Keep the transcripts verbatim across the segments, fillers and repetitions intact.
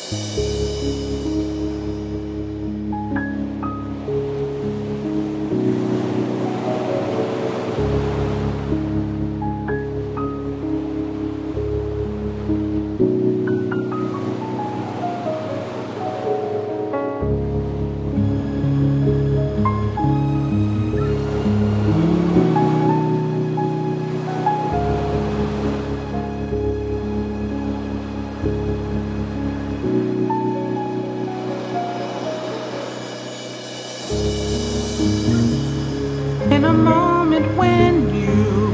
In a moment when you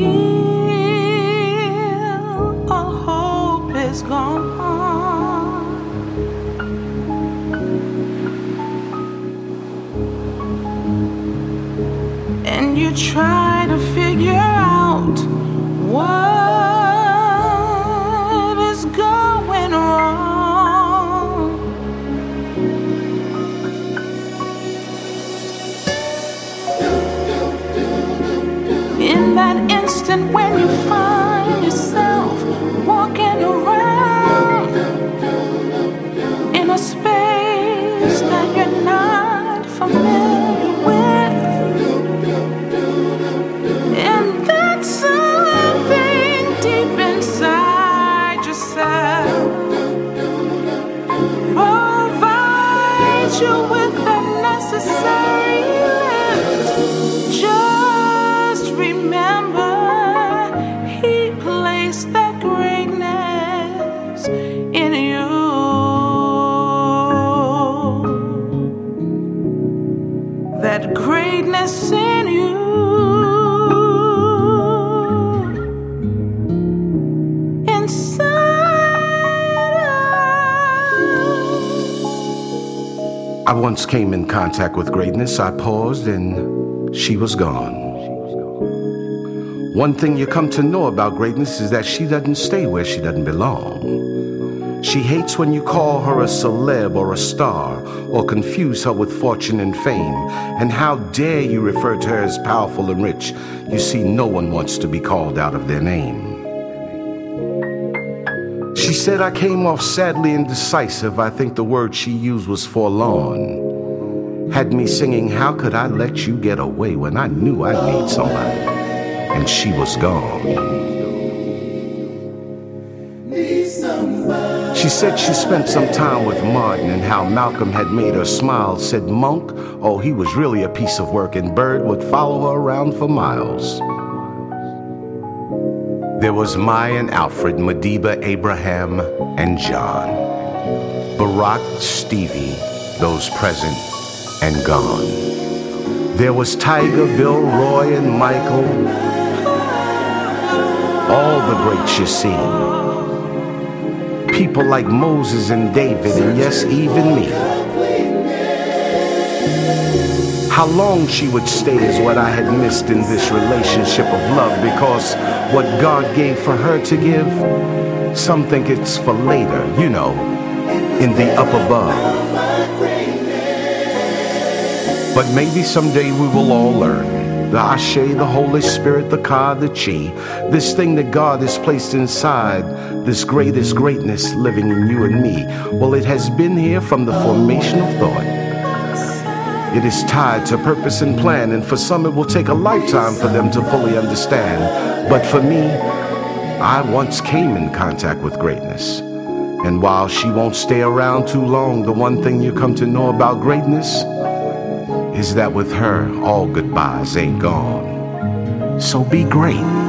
feel all hope is gone, and you try to figure out what is going wrong, in that instant when you find yourself walking around in a space that you're not familiar with, and that something deep inside yourself provides you with the necessary lift. Just remember, He placed that greatness in you. That greatness in you. I once came in contact with greatness. I paused and she was gone. One thing you come to know about greatness is that she doesn't stay where she doesn't belong. She hates when you call her a celeb or a star or confuse her with fortune and fame. And how dare you refer to her as powerful and rich? You see, no one wants to be called out of their name. She said I came off sadly indecisive. I think the word she used was forlorn. Had me singing, how could I let you get away when I knew I'd need somebody? And she was gone. She said she spent some time with Martin and how Malcolm had made her smile. Said Monk, oh, he was really a piece of work, and Bird would follow her around for miles. There was Mai and Alfred, Madiba, Abraham, and John. Barack, Stevie, those present and gone. There was Tiger, Bill, Roy, and Michael. All the greats you see. People like Moses and David, and yes, even me. How long she would stay is what I had missed in this relationship of love, because what God gave for her to give, some think it's for later, you know, in the up above. But maybe someday we will all learn. The Ashe, the Holy Spirit, the Ka, the Chi, this thing that God has placed inside, this greatest greatness living in you and me. Well, it has been here from the formation of thought. It is tied to purpose and plan, and for some it will take a lifetime for them to fully understand. But for me, I once came in contact with greatness. And while she won't stay around too long, the one thing you come to know about greatness is that with her, all goodbyes ain't gone. So be great.